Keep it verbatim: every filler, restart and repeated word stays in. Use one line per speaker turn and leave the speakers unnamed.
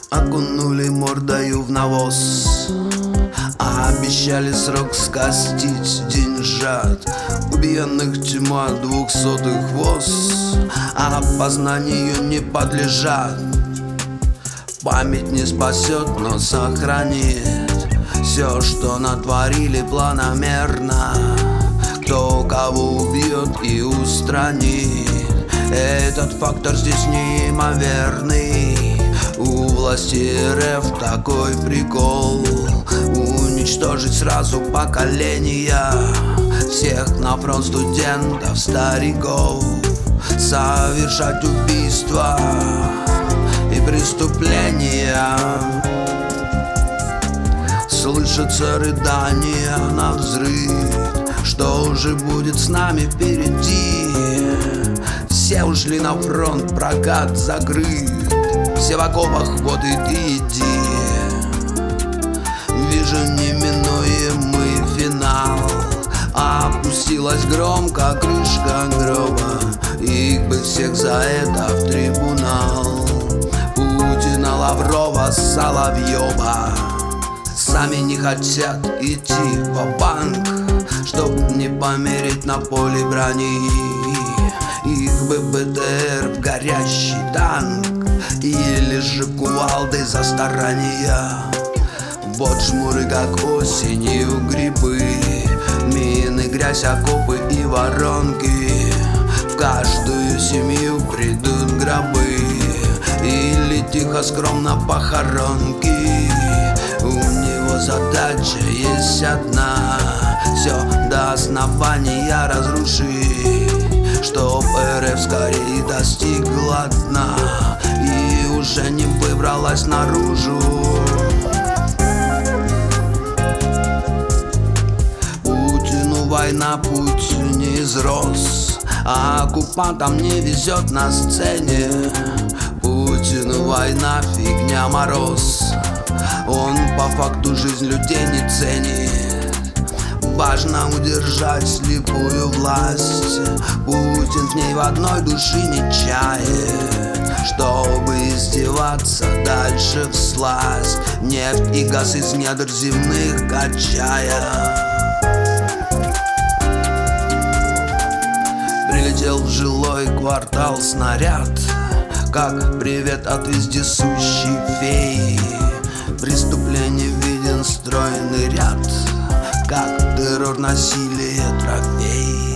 Окунули мордою в навоз, а обещали срок скостить деньжат. Убиенных тьма двухсотых воз, а опознанию не подлежат. Память не спасет, но сохранит все, что натворили планомерно. Кто кого убьет и устранит, этот фактор здесь неимоверный. У власти РФ такой прикол: уничтожить сразу поколения, всех на фронт студентов, стариков, совершать убийства и преступления. Слышатся рыдания на взрыв: что же будет с нами впереди? Все ушли на фронт, прокат закрыт, все в окопах, вот и ты иди. Вижу неминуемый финал, опустилась громко крышка гроба. Их бы всех за это в трибунал: Путина, Лаврова, Соловьева. Сами не хотят идти ва-банк, чтоб не помереть на поле брони. Их бы БТР в горящий танк, или же кувалдой за старания. Вот жмуры, как осенью грибы, мины, грязь, окопы и воронки. В каждую семью придут гробы, или тихо, скромно похоронки. У него задача есть одна: все до основания разрушить, чтоб РФ скорее достигла дна и уже не выбралась наружу. Путину война, путь не изрос, а оккупантам не везет на сцене. Путину война, фигня, мороз, он по факту жизнь людей не ценит. Важно удержать слепую власть, Путин в ней в одной души не чает. Чтобы издеваться дальше всласть, нефть и газ из недр земных качая. Прилетел в жилой квартал снаряд, как привет от вездесущей феи. Преступление виден стройный ряд, как террор, насилие, трофей.